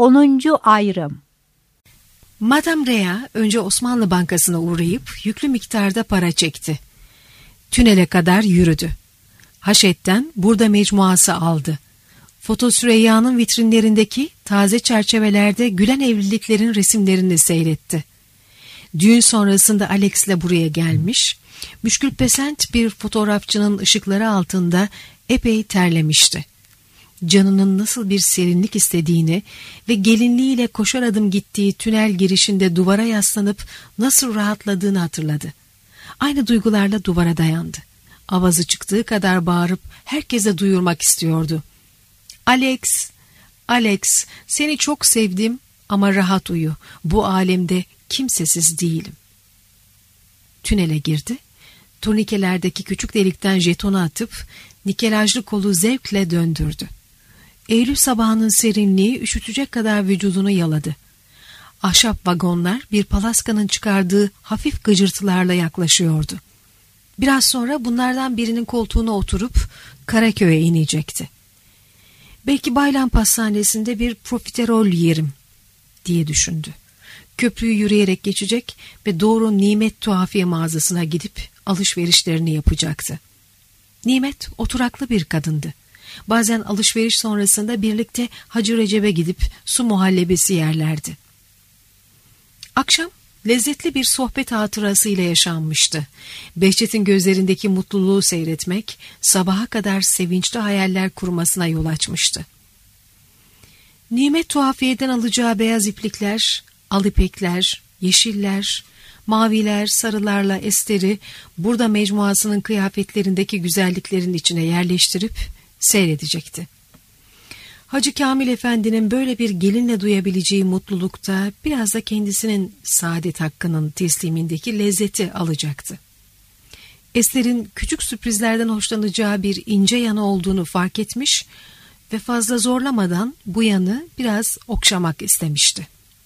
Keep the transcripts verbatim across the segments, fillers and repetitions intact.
onuncu ayrım. Madame Rea önce Osmanlı Bankası'na uğrayıp yüklü miktarda para çekti. Tünele kadar yürüdü. Haşetten burada mecmuası aldı. Foto Süreyya'nın vitrinlerindeki taze çerçevelerde gülen evliliklerin resimlerini seyretti. Düğün sonrasında Alex'le buraya gelmiş, müşkülpesent bir fotoğrafçının ışıkları altında epey terlemişti. Canının nasıl bir serinlik istediğini ve gelinliğiyle koşar adım gittiği tünel girişinde duvara yaslanıp nasıl rahatladığını hatırladı. Aynı duygularla duvara dayandı. Avazı çıktığı kadar bağırıp herkese duyurmak istiyordu. Alex, Alex, seni çok sevdim ama rahat uyu. Bu alemde kimsesiz değilim. Tünele girdi. Turnikelerdeki küçük delikten jetonu atıp nikelajlı kolu zevkle döndürdü. Eylül sabahının serinliği üşütecek kadar vücudunu yaladı. Ahşap vagonlar bir palaskanın çıkardığı hafif gıcırtılarla yaklaşıyordu. Biraz sonra bunlardan birinin koltuğuna oturup Karaköy'e inecekti. Belki Baylam Pastanesi'nde bir profiterol yerim diye düşündü. Köprüyü yürüyerek geçecek ve doğru Nimet Tuhafiye mağazasına gidip alışverişlerini yapacaktı. Nimet oturaklı bir kadındı. Bazen alışveriş sonrasında birlikte Hacı Recep'e gidip su muhallebesi yerlerdi. Akşam lezzetli bir sohbet hatırasıyla yaşanmıştı. Behçet'in gözlerindeki mutluluğu seyretmek sabaha kadar sevinçli hayaller kurmasına yol açmıştı. Nimet Tuhafiye'den alacağı beyaz iplikler, al ipekler, yeşiller, maviler, sarılarla Ester'i burada mecmuasının kıyafetlerindeki güzelliklerin içine yerleştirip seyredecekti. Hacı Kamil Efendi'nin böyle bir gelinle duyabileceği mutlulukta biraz da kendisinin saadet hakkının teslimindeki lezzeti alacaktı. Ester'in küçük sürprizlerden hoşlanacağı bir ince yanı olduğunu fark etmiş ve fazla zorlamadan bu yanı biraz okşamak istemişti.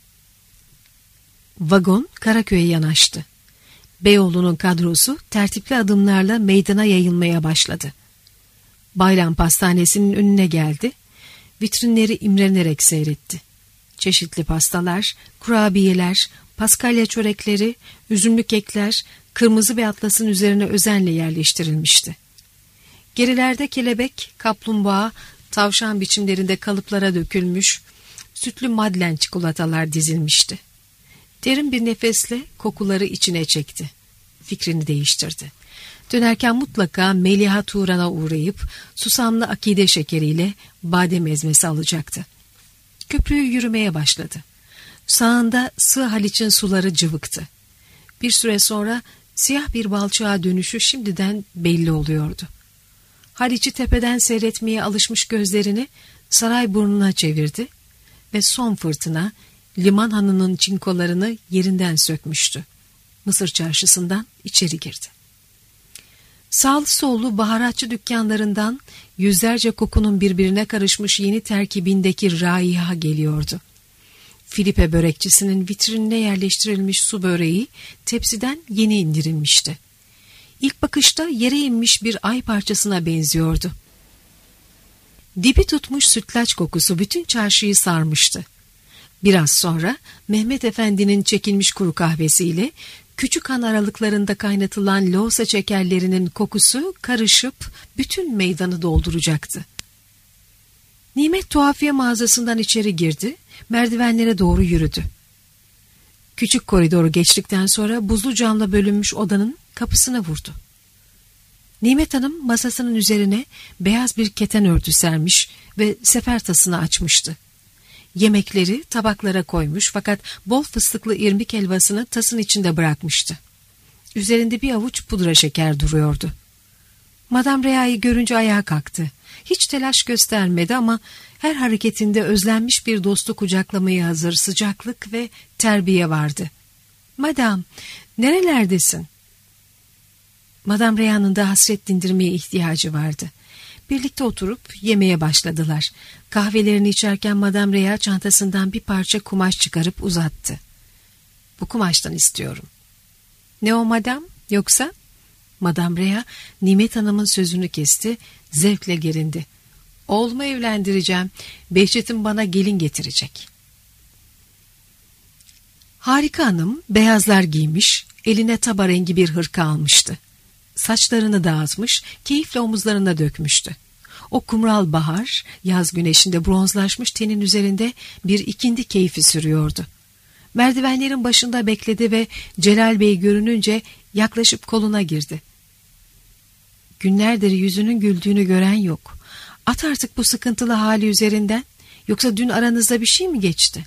Vagon Karaköy'e yanaştı. Beyoğlu'nun kadrosu tertipli adımlarla meydana yayılmaya başladı. Bayram Pastanesi'nin önüne geldi. Vitrinleri imrenerek seyretti. Çeşitli pastalar, kurabiyeler, paskalya çörekleri, üzümlü kekler, kırmızı bir atlasın üzerine özenle yerleştirilmişti. Gerilerde kelebek, kaplumbağa, tavşan biçimlerinde kalıplara dökülmüş, sütlü madlen çikolatalar dizilmişti. Derin bir nefesle kokuları içine çekti. Fikrini değiştirdi. Dönerken mutlaka Meliha Turan'a uğrayıp susamlı akide şekeriyle badem ezmesi alacaktı. Köprüyü yürümeye başladı. Sağında Sığ Haliç'in suları cıvıktı. Bir süre sonra siyah bir balçığa dönüşü şimdiden belli oluyordu. Haliç'i tepeden seyretmeye alışmış gözlerini Sarayburnu'na çevirdi ve son fırtına liman hanının çinkolarını yerinden sökmüştü. Mısır çarşısından içeri girdi. Sağlı sollu baharatçı dükkanlarından yüzlerce kokunun birbirine karışmış yeni terkibindeki raiha geliyordu. Filipe börekçisinin vitrinine yerleştirilmiş su böreği tepsiden yeni indirilmişti. İlk bakışta yere inmiş bir ay parçasına benziyordu. Dibi tutmuş sütlaç kokusu bütün çarşıyı sarmıştı. Biraz sonra Mehmet Efendi'nin çekilmiş kuru kahvesiyle küçük han aralıklarında kaynatılan loğusa çekerlerinin kokusu karışıp bütün meydanı dolduracaktı. Nimet Tuhafiye mağazasından içeri girdi, merdivenlere doğru yürüdü. Küçük koridoru geçtikten sonra buzlu camla bölünmüş odanın kapısına vurdu. Nimet Hanım masasının üzerine beyaz bir keten örtü sermiş ve sefer tasını açmıştı. Yemekleri tabaklara koymuş fakat bol fıstıklı irmik helvasını tasın içinde bırakmıştı. Üzerinde bir avuç pudra şeker duruyordu. Madame Rea'yı görünce ayağa kalktı. Hiç telaş göstermedi ama her hareketinde özlenmiş bir dostu kucaklamaya hazır sıcaklık ve terbiye vardı. "Madame, nerelerdesin?" Madame Rea'nın da hasret dindirmeye ihtiyacı vardı. Birlikte oturup yemeye başladılar. Kahvelerini içerken Madame Rea çantasından bir parça kumaş çıkarıp uzattı. "Bu kumaştan istiyorum." "Ne o madam, yoksa?" Madame Rea Nimet Hanım'ın sözünü kesti, zevkle gerindi. "Oğlumu evlendireceğim. Behçet'im bana gelin getirecek." Harika Hanım beyazlar giymiş, eline taba rengi bir hırka almıştı. Saçlarını dağıtmış, keyifle omuzlarına dökmüştü. O kumral bahar, yaz güneşinde bronzlaşmış tenin üzerinde bir ikindi keyfi sürüyordu. Merdivenlerin başında bekledi ve Celal Bey görününce yaklaşıp koluna girdi. Günlerdir yüzünün güldüğünü gören yok. At artık bu sıkıntılı hali üzerinden, yoksa dün aranızda bir şey mi geçti?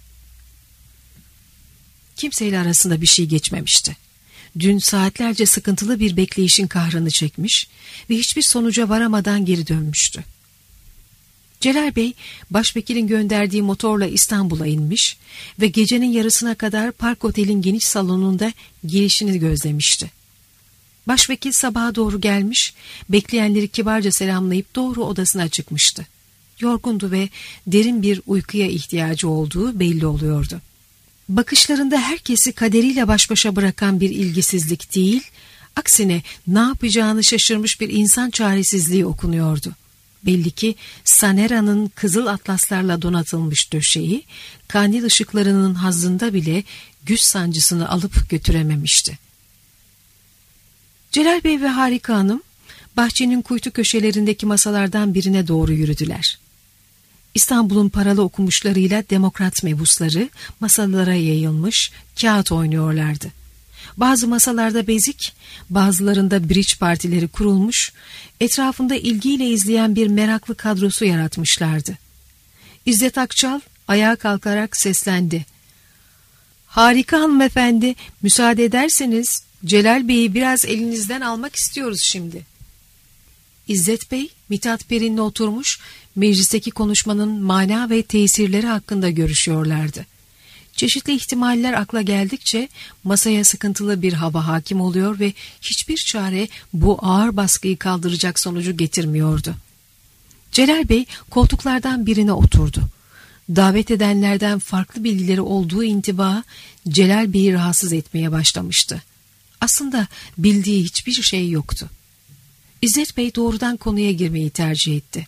Kimseyle arasında bir şey geçmemişti. Dün saatlerce sıkıntılı bir bekleyişin kahrını çekmiş ve hiçbir sonuca varamadan geri dönmüştü. Celal Bey, başvekilin gönderdiği motorla İstanbul'a inmiş ve gecenin yarısına kadar Park Otel'in geniş salonunda girişini gözlemişti. Başvekil sabaha doğru gelmiş, bekleyenleri kibarca selamlayıp doğru odasına çıkmıştı. Yorgundu ve derin bir uykuya ihtiyacı olduğu belli oluyordu. Bakışlarında herkesi kaderiyle baş başa bırakan bir ilgisizlik değil, aksine ne yapacağını şaşırmış bir insan çaresizliği okunuyordu. Belli ki Sanera'nın kızıl atlaslarla donatılmış döşeği, kandil ışıklarının hazzında bile güç sancısını alıp götürememişti. Celal Bey ve Harika Hanım, bahçenin kuytu köşelerindeki masalardan birine doğru yürüdüler. İstanbul'un paralı okumuşlarıyla demokrat mebusları masalara yayılmış, kağıt oynuyorlardı. Bazı masalarda bezik, bazılarında bridge partileri kurulmuş, etrafında ilgiyle izleyen bir meraklı kadrosu yaratmışlardı. İzzet Akçal ayağa kalkarak seslendi. "Harika hanımefendi, müsaade ederseniz Celal Bey'i biraz elinizden almak istiyoruz şimdi." İzzet Bey, Mithat Perin'le oturmuş, meclisteki konuşmanın mana ve tesirleri hakkında görüşüyorlardı. Çeşitli ihtimaller akla geldikçe masaya sıkıntılı bir hava hakim oluyor ve hiçbir çare bu ağır baskıyı kaldıracak sonucu getirmiyordu. Celal Bey koltuklardan birine oturdu. Davet edenlerden farklı bilgileri olduğu intiba Celal Bey'i rahatsız etmeye başlamıştı. Aslında bildiği hiçbir şey yoktu. İzzet Bey doğrudan konuya girmeyi tercih etti.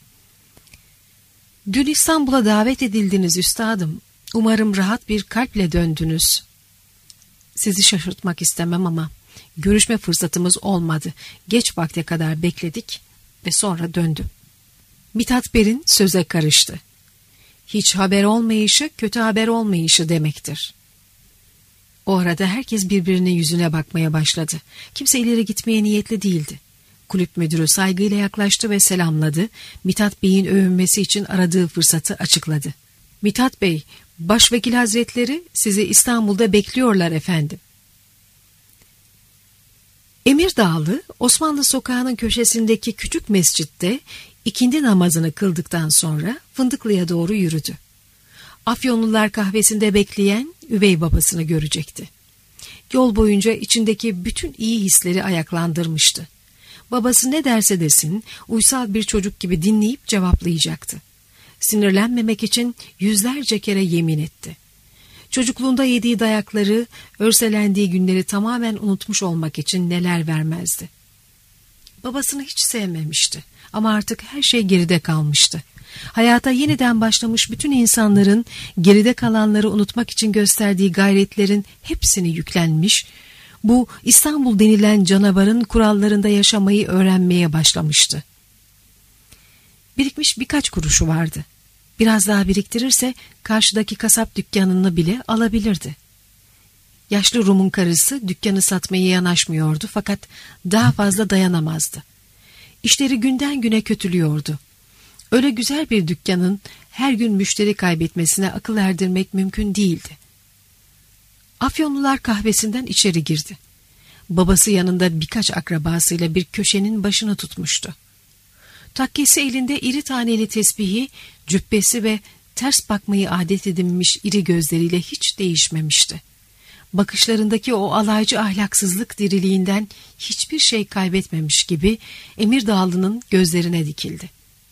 "Dün İstanbul'a davet edildiniz üstadım. Umarım rahat bir kalple döndünüz. Sizi şaşırtmak istemem ama görüşme fırsatımız olmadı. Geç vakte kadar bekledik ve sonra döndüm." Mithat Perin söze karıştı. "Hiç haber olmayışı kötü haber olmayışı demektir." O arada herkes birbirinin yüzüne bakmaya başladı. Kimse ileri gitmeye niyetli değildi. Kulüp müdürü saygıyla yaklaştı ve selamladı. Mithat Bey'in övünmesi için aradığı fırsatı açıkladı. "Mithat Bey, Başvekil Hazretleri sizi İstanbul'da bekliyorlar efendim." Emirdağlı, Osmanlı Sokağı'nın köşesindeki küçük mescitte ikindi namazını kıldıktan sonra Fındıklı'ya doğru yürüdü. Afyonlular kahvesinde bekleyen üvey babasını görecekti. Yol boyunca içindeki bütün iyi hisleri ayaklandırmıştı. Babası ne derse desin, uysal bir çocuk gibi dinleyip cevaplayacaktı. Sinirlenmemek için yüzlerce kere yemin etti. Çocukluğunda yediği dayakları, örselendiği günleri tamamen unutmuş olmak için neler vermezdi. Babasını hiç sevmemişti ama artık her şey geride kalmıştı. Hayata yeniden başlamış bütün insanların geride kalanları unutmak için gösterdiği gayretlerin hepsini yüklenmiş, bu İstanbul denilen canavarın kurallarında yaşamayı öğrenmeye başlamıştı. Birikmiş birkaç kuruşu vardı. Biraz daha biriktirirse karşıdaki kasap dükkanını bile alabilirdi. Yaşlı Rum'un karısı dükkanı satmaya yanaşmıyordu fakat daha fazla dayanamazdı. İşleri günden güne kötülüyordu. Öyle güzel bir dükkanın her gün müşteri kaybetmesine akıl erdirmek mümkün değildi. Afyonlular kahvesinden içeri girdi. Babası yanında birkaç akrabasıyla bir köşenin başını tutmuştu. Takkesi elinde iri taneli tesbihi, cübbesi ve ters bakmayı adet edinmiş iri gözleriyle hiç değişmemişti. Bakışlarındaki o alaycı ahlaksızlık diriliğinden hiçbir şey kaybetmemiş gibi Emirdağlı'nın gözlerine dikildi.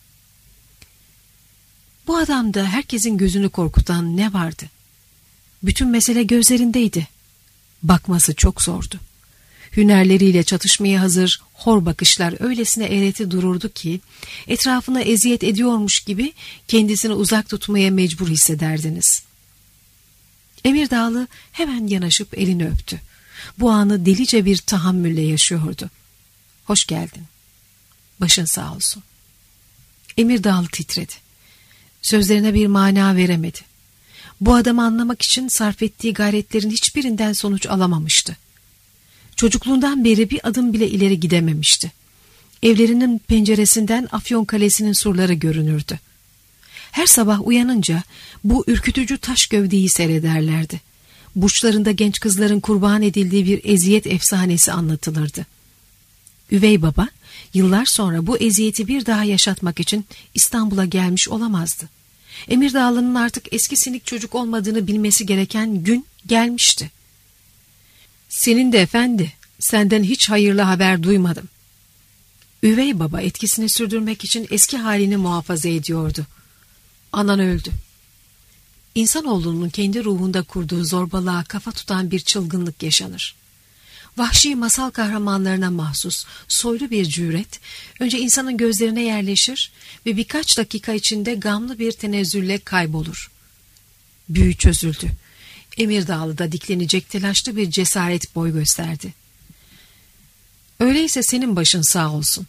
Bu adamda herkesin gözünü korkutan ne vardı? Bütün mesele gözlerindeydi. Bakması çok zordu. Hünerleriyle çatışmaya hazır hor bakışlar öylesine eğreti dururdu ki etrafına eziyet ediyormuş gibi kendisini uzak tutmaya mecbur hissederdiniz. Emirdağlı hemen yanaşıp elini öptü. Bu anı delice bir tahammülle yaşıyordu. Hoş geldin. Başın sağ olsun. Emirdağlı titredi. Sözlerine bir mana veremedi. Bu adamı anlamak için sarf ettiği gayretlerin hiçbirinden sonuç alamamıştı. Çocukluğundan beri bir adım bile ileri gidememişti. Evlerinin penceresinden Afyonkale'sinin surları görünürdü. Her sabah uyanınca bu ürkütücü taş gövdeyi seyrederlerdi. Burçlarında genç kızların kurban edildiği bir eziyet efsanesi anlatılırdı. Üvey baba yıllar sonra bu eziyeti bir daha yaşatmak için İstanbul'a gelmiş olamazdı. Emirdağlı'nın artık eski sinik çocuk olmadığını bilmesi gereken gün gelmişti. Senin de efendi, senden hiç hayırlı haber duymadım. Üvey baba etkisini sürdürmek için eski halini muhafaza ediyordu. Anan öldü. İnsanoğlunun kendi ruhunda kurduğu zorbalığa kafa tutan bir çılgınlık yaşanır. Vahşi masal kahramanlarına mahsus soylu bir cüret önce insanın gözlerine yerleşir ve birkaç dakika içinde gamlı bir tenezzülle kaybolur. Büyü çözüldü. Emirdağlı'da diklenecek telaşlı bir cesaret boy gösterdi. Öyleyse senin başın sağ olsun.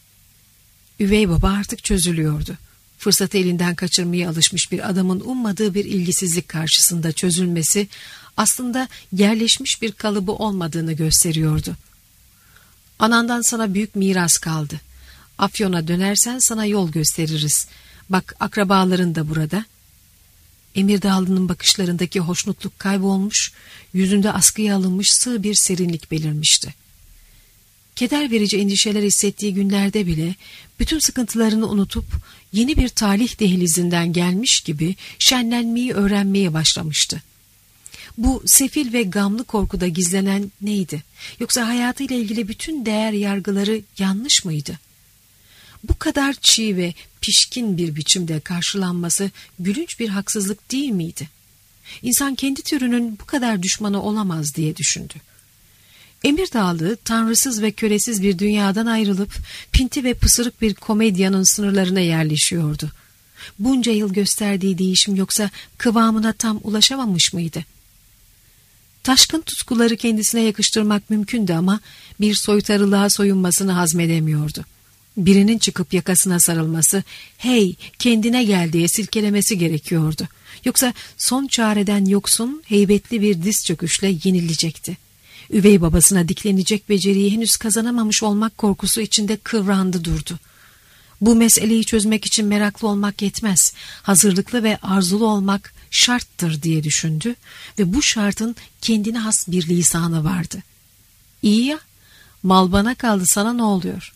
Üvey baba artık çözülüyordu. Fırsatı elinden kaçırmaya alışmış bir adamın ummadığı bir ilgisizlik karşısında çözülmesi aslında yerleşmiş bir kalıbı olmadığını gösteriyordu. Anandan sana büyük miras kaldı. Afyon'a dönersen sana yol gösteririz. Bak akrabaların da burada. Emirdağlı'nın bakışlarındaki hoşnutluk kaybolmuş, yüzünde askıya alınmış sığ bir serinlik belirmişti. Keder verici endişeler hissettiği günlerde bile bütün sıkıntılarını unutup yeni bir talih dehlizinden gelmiş gibi şenlenmeyi öğrenmeye başlamıştı. Bu sefil ve gamlı korkuda gizlenen neydi? Yoksa hayatıyla ilgili bütün değer yargıları yanlış mıydı? Bu kadar çiğ ve pişkin bir biçimde karşılanması gülünç bir haksızlık değil miydi? İnsan kendi türünün bu kadar düşmanı olamaz diye düşündü. Emirdağlı, tanrısız ve kölesiz bir dünyadan ayrılıp pinti ve pısırık bir komedyanın sınırlarına yerleşiyordu. Bunca yıl gösterdiği değişim yoksa kıvamına tam ulaşamamış mıydı? Taşkın tutkuları kendisine yakıştırmak mümkündü ama bir soytarılığa soyunmasını hazmedemiyordu. Birinin çıkıp yakasına sarılması, hey kendine gel diye silkelemesi gerekiyordu. Yoksa son çareden yoksun heybetli bir diz çöküşle yenilecekti. Üvey babasına diklenecek beceriyi henüz kazanamamış olmak korkusu içinde kıvrandı durdu. Bu meseleyi çözmek için meraklı olmak yetmez, hazırlıklı ve arzulu olmak şarttır diye düşündü ve bu şartın kendine has bir lisanı vardı. İyi ya, mal bana kaldı, sana ne oluyor?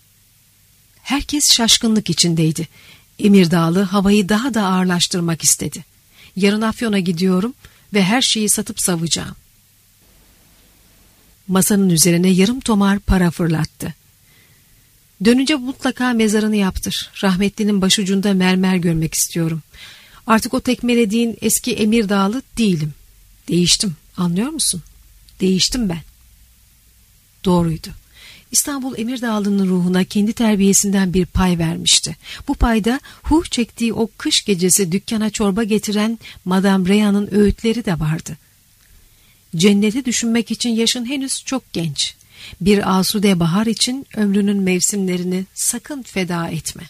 Herkes şaşkınlık içindeydi. Emirdağlı havayı daha da ağırlaştırmak istedi. Yarın Afyon'a gidiyorum ve her şeyi satıp savacağım. Masanın üzerine yarım tomar para fırlattı. Dönünce mutlaka mezarını yaptır. Rahmetlinin başucunda mermer görmek istiyorum. Artık o tekmelediğin eski Emirdağlı değilim. Değiştim, anlıyor musun? Değiştim ben. Doğruydu. İstanbul Emirdağlı'nın ruhuna kendi terbiyesinden bir pay vermişti. Bu payda huh çektiği o kış gecesi dükkana çorba getiren Madame Reya'nın öğütleri de vardı. Cenneti düşünmek için yaşın henüz çok genç. Bir asude bahar için ömrünün mevsimlerini sakın feda etme.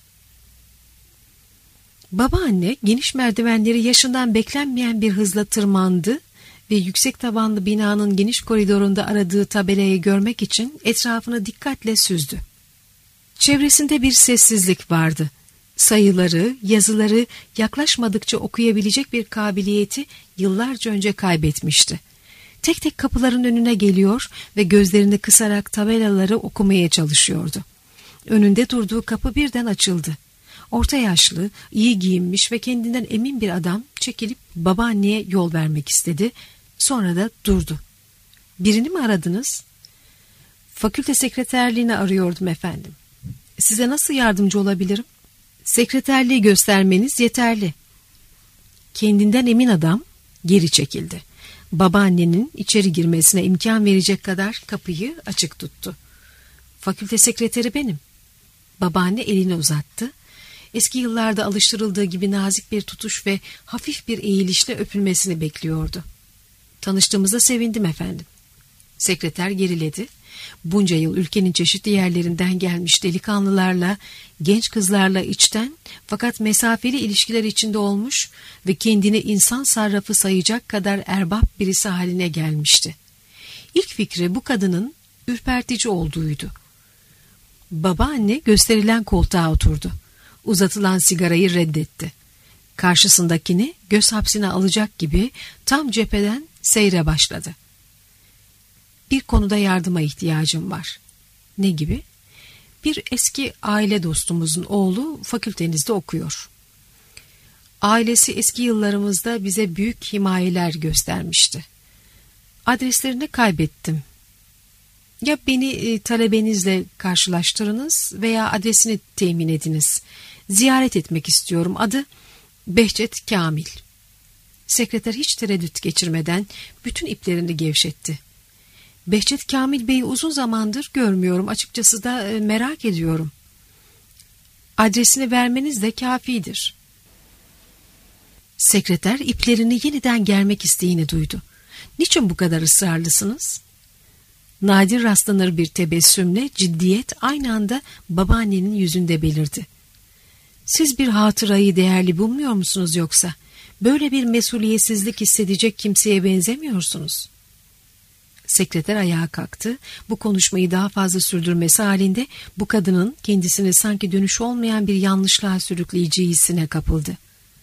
Babaanne geniş merdivenleri yaşından beklenmeyen bir hızla tırmandı ve yüksek tabanlı binanın geniş koridorunda aradığı tabelayı görmek için etrafını dikkatle süzdü. Çevresinde bir sessizlik vardı. Sayıları, yazıları yaklaşmadıkça okuyabilecek bir kabiliyeti yıllarca önce kaybetmişti. Tek tek kapıların önüne geliyor ve gözlerini kısarak tabelaları okumaya çalışıyordu. Önünde durduğu kapı birden açıldı. Orta yaşlı, iyi giyinmiş ve kendinden emin bir adam çekilip babaanneye yol vermek istedi. Sonra da durdu. Birini mi aradınız? Fakülte sekreterliğini arıyordum efendim. Size nasıl yardımcı olabilirim? Sekreterliği göstermeniz yeterli. Kendinden emin adam geri çekildi. Babaannenin içeri girmesine imkan verecek kadar kapıyı açık tuttu. Fakülte sekreteri benim. Babaanne elini uzattı. Eski yıllarda alıştırıldığı gibi nazik bir tutuş ve hafif bir eğilişle öpülmesini bekliyordu. Tanıştığımıza sevindim efendim. Sekreter geriledi. Bunca yıl ülkenin çeşitli yerlerinden gelmiş delikanlılarla, genç kızlarla içten fakat mesafeli ilişkiler içinde olmuş ve kendini insan sarrafı sayacak kadar erbap birisi haline gelmişti. İlk fikri bu kadının ürpertici olduğuydu. Babaanne gösterilen koltuğa oturdu. Uzatılan sigarayı reddetti. Karşısındakini göz hapsine alacak gibi tam cepheden seyre başladı. Bir konuda yardıma ihtiyacım var. Ne gibi? Bir eski aile dostumuzun oğlu fakültenizde okuyor. Ailesi eski yıllarımızda bize büyük himayeler göstermişti. Adreslerini kaybettim. Ya beni e, talebenizle karşılaştırınız veya adresini temin ediniz. Ziyaret etmek istiyorum. Adı Behçet Kamil. Sekreter hiç tereddüt geçirmeden bütün iplerini gevşetti. Behçet Kamil Bey'i uzun zamandır görmüyorum. Açıkçası da e, merak ediyorum. Adresini vermeniz de kafidir. Sekreter iplerini yeniden germek isteğini duydu. Niçin bu kadar ısrarlısınız? Nadir rastlanır bir tebessümle ciddiyet aynı anda babaannenin yüzünde belirdi. Siz bir hatırayı değerli bulmuyor musunuz yoksa? Böyle bir mesuliyetsizlik hissedecek kimseye benzemiyorsunuz. Sekreter ayağa kalktı. Bu konuşmayı daha fazla sürdürmesi halinde bu kadının kendisini sanki dönüşü olmayan bir yanlışlığa sürükleyeceği hissine kapıldı.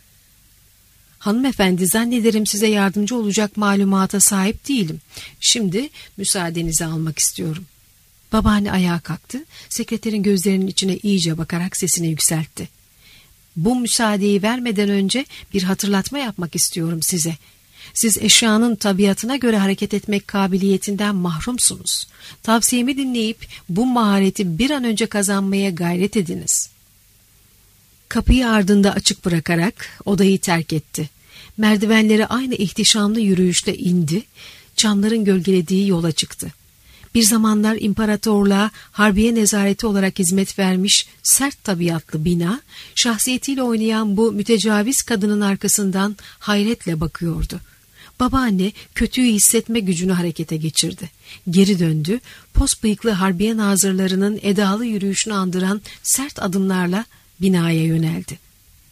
Hanımefendi, zannederim size yardımcı olacak malumata sahip değilim. Şimdi müsaadenizi almak istiyorum. Babaanne ayağa kalktı. Sekreterin gözlerinin içine iyice bakarak sesini yükseltti. Bu müsaadeyi vermeden önce bir hatırlatma yapmak istiyorum size. Siz eşyanın tabiatına göre hareket etmek kabiliyetinden mahrumsunuz. Tavsiyemi dinleyip bu mahareti bir an önce kazanmaya gayret ediniz. Kapıyı ardında açık bırakarak odayı terk etti. Merdivenleri aynı ihtişamlı yürüyüşle indi, çamların gölgelediği yola çıktı. Bir zamanlar imparatorluğa harbiye nezareti olarak hizmet vermiş sert tabiatlı bina, şahsiyetiyle oynayan bu mütecaviz kadının arkasından hayretle bakıyordu. Babaanne kötüyü hissetme gücünü harekete geçirdi. Geri döndü, pos bıyıklı harbiye nazırlarının edalı yürüyüşünü andıran sert adımlarla binaya yöneldi.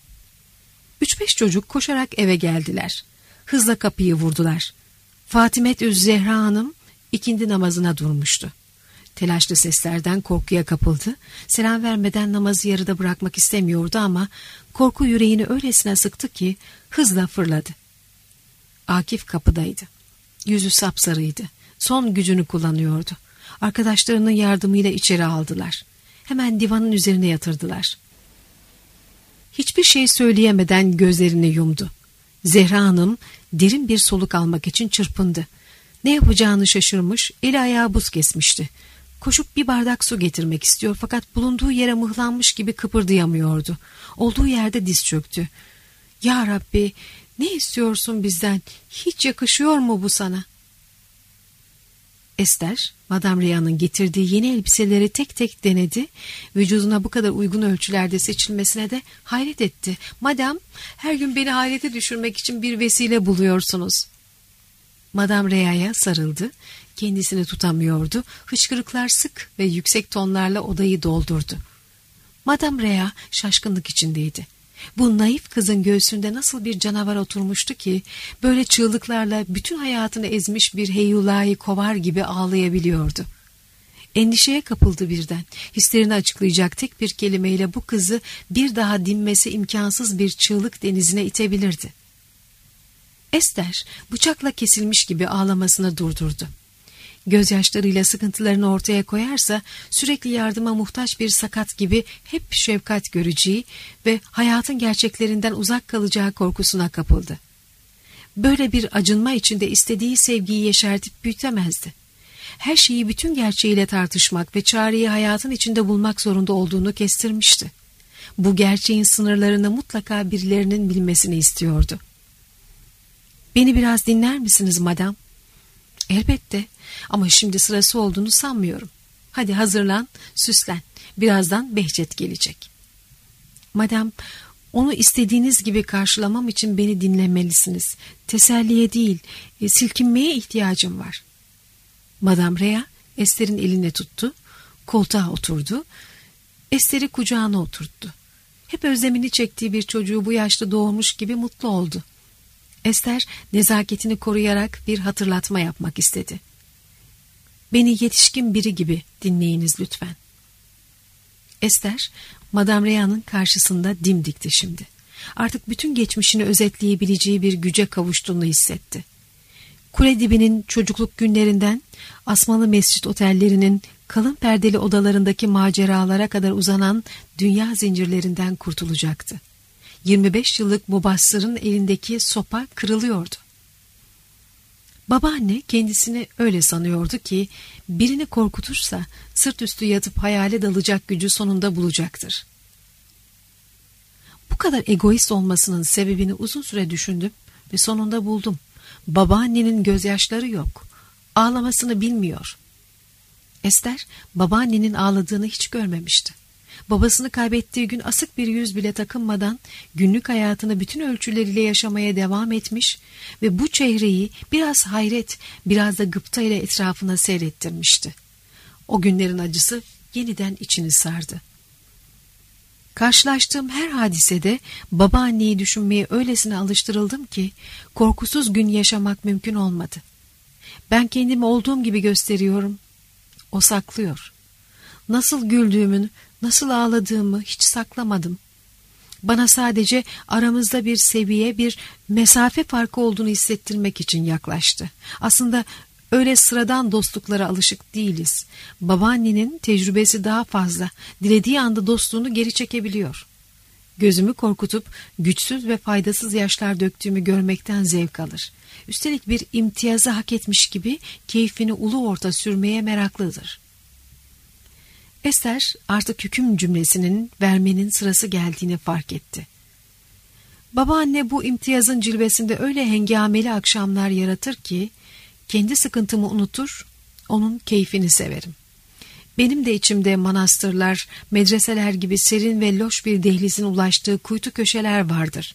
Üç beş çocuk koşarak eve geldiler. Hızla kapıyı vurdular. Fatimet-üz Zehra Hanım ikindi namazına durmuştu. Telaşlı seslerden korkuya kapıldı. Selam vermeden namazı yarıda bırakmak istemiyordu ama korku yüreğini öylesine sıktı ki hızla fırladı. Akif kapıdaydı. Yüzü sapsarıydı. Son gücünü kullanıyordu. Arkadaşlarının yardımıyla içeri aldılar. Hemen divanın üzerine yatırdılar. Hiçbir şey söyleyemeden gözlerini yumdu. Zehra Hanım derin bir soluk almak için çırpındı. Ne yapacağını şaşırmış, eli ayağı buz kesmişti. Koşup bir bardak su getirmek istiyor fakat bulunduğu yere mıhlanmış gibi kıpırdayamıyordu. Olduğu yerde diz çöktü. Ya Rabbi, ne istiyorsun bizden? Hiç yakışıyor mu bu sana? Ester, Madame Reya'nın getirdiği yeni elbiseleri tek tek denedi. Vücuduna bu kadar uygun ölçülerde seçilmesine de hayret etti. Madam, her gün beni hayrete düşürmek için bir vesile buluyorsunuz. Madame Reya'ya sarıldı. Kendisini tutamıyordu. Hıçkırıklar sık ve yüksek tonlarla odayı doldurdu. Madame Reya şaşkınlık içindeydi. Bu naif kızın göğsünde nasıl bir canavar oturmuştu ki böyle çığlıklarla bütün hayatını ezmiş bir heyulayı kovar gibi ağlayabiliyordu. Endişeye kapıldı birden. Hislerini açıklayacak tek bir kelimeyle bu kızı bir daha dinmesi imkansız bir çığlık denizine itebilirdi. Ester bıçakla kesilmiş gibi ağlamasını durdurdu. Gözyaşlarıyla sıkıntılarını ortaya koyarsa sürekli yardıma muhtaç bir sakat gibi hep şefkat göreceği ve hayatın gerçeklerinden uzak kalacağı korkusuna kapıldı. Böyle bir acınma içinde istediği sevgiyi yeşertip büyütemezdi. Her şeyi bütün gerçeğiyle tartışmak ve çareyi hayatın içinde bulmak zorunda olduğunu kestirmişti. Bu gerçeğin sınırlarını mutlaka birilerinin bilmesini istiyordu. "Beni biraz dinler misiniz madam?" "Elbette, ama şimdi sırası olduğunu sanmıyorum. Hadi hazırlan, süslen. Birazdan Behçet gelecek." "Madam, Onu istediğiniz gibi karşılamam için beni dinlemelisiniz. Teselliye değil, e, silkinmeye ihtiyacım var. Madame Rea Esther'in eline tuttu, koltuğa oturdu, Esther'i kucağına oturttu. Hep özlemini çektiği bir çocuğu bu yaşta doğurmuş gibi mutlu oldu. Esther nezaketini koruyarak bir hatırlatma yapmak istedi. Beni yetişkin biri gibi dinleyiniz lütfen. Esther, Madame Rea'nın karşısında dimdikti şimdi. Artık bütün geçmişini özetleyebileceği bir güce kavuştuğunu hissetti. Kule dibinin çocukluk günlerinden, asmalı mescit otellerinin kalın perdeli odalarındaki maceralara kadar uzanan dünya zincirlerinden kurtulacaktı. yirmi beş yıllık mubassırın elindeki sopa kırılıyordu. Babaanne kendisini öyle sanıyordu ki birini korkutursa sırt üstü yatıp hayale dalacak gücü sonunda bulacaktır. Bu kadar egoist olmasının sebebini uzun süre düşündüm ve sonunda buldum. Babaannenin gözyaşları yok. Ağlamasını bilmiyor. Esther babaannenin ağladığını hiç görmemişti. Babasını kaybettiği gün asık bir yüz bile takınmadan günlük hayatını bütün ölçüleriyle yaşamaya devam etmiş ve bu çehreyi biraz hayret, biraz da gıpta ile etrafına seyrettirmişti. O günlerin acısı yeniden içini sardı. Karşılaştığım her hadisede babaanneyi düşünmeye öylesine alıştırıldım ki korkusuz gün yaşamak mümkün olmadı. Ben kendimi olduğum gibi gösteriyorum. O saklıyor. Nasıl güldüğümün, nasıl ağladığımı hiç saklamadım. Bana sadece aramızda bir seviye, bir mesafe farkı olduğunu hissettirmek için yaklaştı. Aslında öyle sıradan dostluklara alışık değiliz. Babaannenin tecrübesi daha fazla. Dilediği anda dostluğunu geri çekebiliyor. Gözümü korkutup güçsüz ve faydasız yaşlar döktüğümü görmekten zevk alır. Üstelik bir imtiyazı hak etmiş gibi keyfini ulu orta sürmeye meraklıdır. Esther artık hüküm cümlesinin vermenin sırası geldiğini fark etti. Babaanne bu imtiyazın cilvesinde öyle hengameli akşamlar yaratır ki kendi sıkıntımı unutur, onun keyfini severim. Benim de içimde manastırlar, medreseler gibi serin ve loş bir dehlizin ulaştığı kuytu köşeler vardır.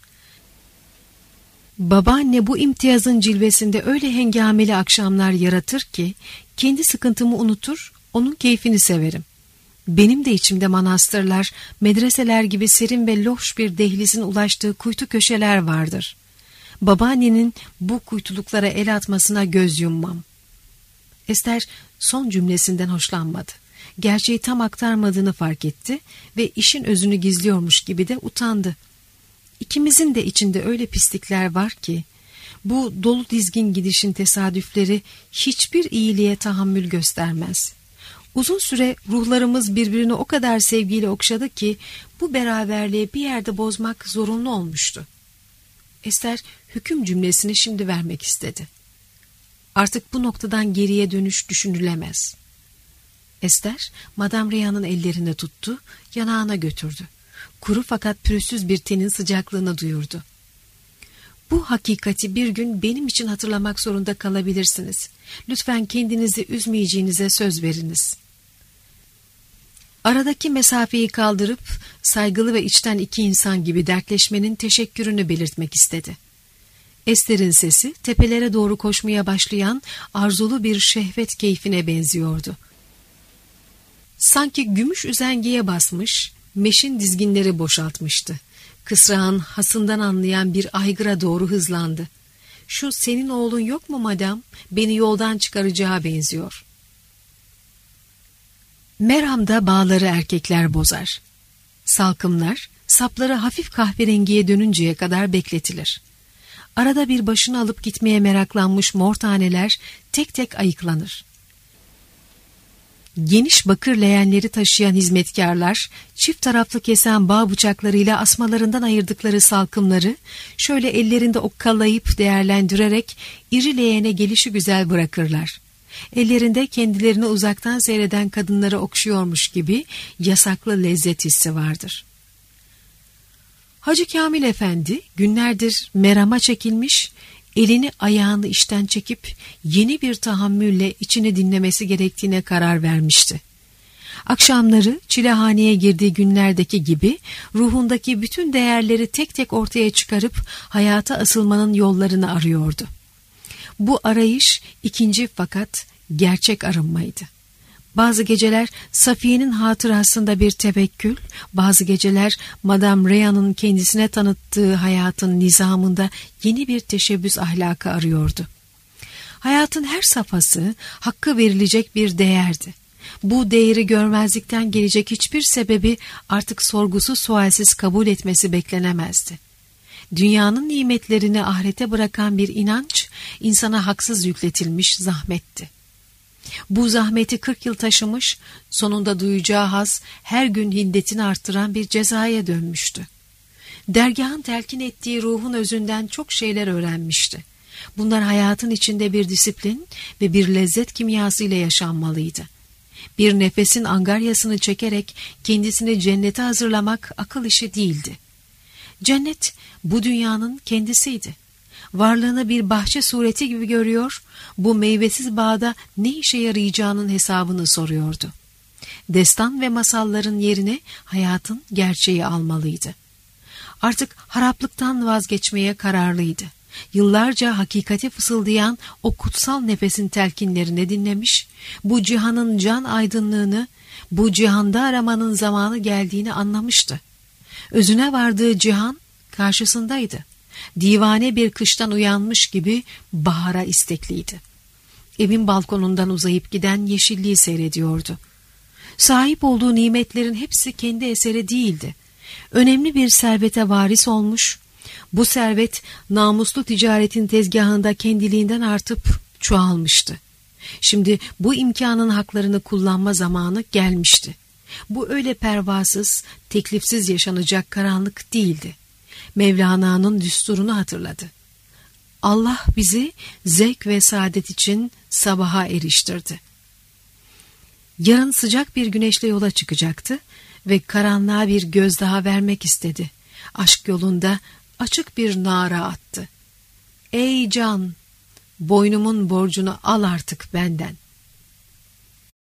Babaanne bu imtiyazın cilvesinde öyle hengameli akşamlar yaratır ki kendi sıkıntımı unutur, onun keyfini severim. Benim de içimde manastırlar, medreseler gibi serin ve loş bir dehlizin ulaştığı kuytu köşeler vardır. Babaannenin bu kuytuluklara el atmasına göz yummam. Esther son cümlesinden hoşlanmadı. Gerçeği tam aktarmadığını fark etti ve işin özünü gizliyormuş gibi de utandı. İkimizin de içinde öyle pislikler var ki, bu dolu dizgin gidişin tesadüfleri hiçbir iyiliğe tahammül göstermez. Uzun süre ruhlarımız birbirini o kadar sevgiyle okşadı ki bu beraberliği bir yerde bozmak zorunlu olmuştu. Esther hüküm cümlesini şimdi vermek istedi. Artık bu noktadan geriye dönüş düşünülemez. Esther, Madame Rea'nın ellerini tuttu, yanağına götürdü. Kuru fakat pürüzsüz bir tenin sıcaklığını duyurdu. Bu hakikati bir gün benim için hatırlamak zorunda kalabilirsiniz. Lütfen kendinizi üzmeyeceğinize söz veriniz. Aradaki mesafeyi kaldırıp saygılı ve içten iki insan gibi dertleşmenin teşekkürünü belirtmek istedi. Esther'in sesi tepelere doğru koşmaya başlayan arzulu bir şehvet keyfine benziyordu. Sanki gümüş üzengeye basmış, meşin dizginleri boşaltmıştı. Kısrağın hasından anlayan bir aygıra doğru hızlandı. Şu senin oğlun yok mu madam? Beni yoldan çıkaracağı benziyor. Meram'da bağları erkekler bozar. Salkımlar, sapları hafif kahverengiye dönünceye kadar bekletilir. Arada bir başını alıp gitmeye meraklanmış mor taneler tek tek ayıklanır. Geniş bakır leğenleri taşıyan hizmetkarlar, çift taraflı kesen bağ bıçaklarıyla asmalarından ayırdıkları salkımları şöyle ellerinde okkalayıp değerlendirerek iri leğene gelişigüzel bırakırlar. Ellerinde kendilerini uzaktan seyreden kadınları okşuyormuş gibi yasaklı lezzet hissi vardır. Hacı Kamil Efendi günlerdir merama çekilmiş, elini ayağını işten çekip yeni bir tahammülle içini dinlemesi gerektiğine karar vermişti. Akşamları çilehaneye girdiği günlerdeki gibi ruhundaki bütün değerleri tek tek ortaya çıkarıp hayata asılmanın yollarını arıyordu. Bu arayış ikinci fakat gerçek arınmaydı. Bazı geceler Safiye'nin hatırasında bir tevekkül, bazı geceler Madame Reya'nın kendisine tanıttığı hayatın nizamında yeni bir teşebbüs ahlakı arıyordu. Hayatın her safhası hakkı verilecek bir değerdi. Bu değeri görmezlikten gelecek hiçbir sebebi artık sorgusuz sualsiz kabul etmesi beklenemezdi. Dünyanın nimetlerini ahirete bırakan bir inanç, insana haksız yükletilmiş zahmetti. Bu zahmeti kırk yıl taşımış, sonunda duyacağı haz her gün hiddetini arttıran bir cezaya dönmüştü. Dergahın telkin ettiği ruhun özünden çok şeyler öğrenmişti. Bunlar hayatın içinde bir disiplin ve bir lezzet kimyası ile yaşanmalıydı. Bir nefesin angaryasını çekerek kendisini cennete hazırlamak akıl işi değildi. Cennet bu dünyanın kendisiydi. Varlığını bir bahçe sureti gibi görüyor, bu meyvesiz bağda ne işe yarayacağının hesabını soruyordu. Destan ve masalların yerine hayatın gerçeği almalıydı. Artık haraplıktan vazgeçmeye kararlıydı. Yıllarca hakikati fısıldayan o kutsal nefesin telkinlerini dinlemiş, bu cihanın can aydınlığını, bu cihanda aramanın zamanı geldiğini anlamıştı. Özüne vardığı cihan karşısındaydı. Divane bir kıştan uyanmış gibi bahara istekliydi. Evin balkonundan uzayıp giden yeşilliği seyrediyordu. Sahip olduğu nimetlerin hepsi kendi eseri değildi. Önemli bir servete varis olmuş, bu servet namuslu ticaretin tezgahında kendiliğinden artıp çoğalmıştı. Şimdi bu imkanın haklarını kullanma zamanı gelmişti. Bu öyle pervasız, teklifsiz yaşanacak karanlık değildi. Mevlana'nın düsturunu hatırladı. Allah bizi zevk ve saadet için sabaha eriştirdi. Yarın sıcak bir güneşle yola çıkacaktı ve karanlığa bir göz daha vermek istedi. Aşk yolunda açık bir nara attı. Ey can, boynumun borcunu al artık benden.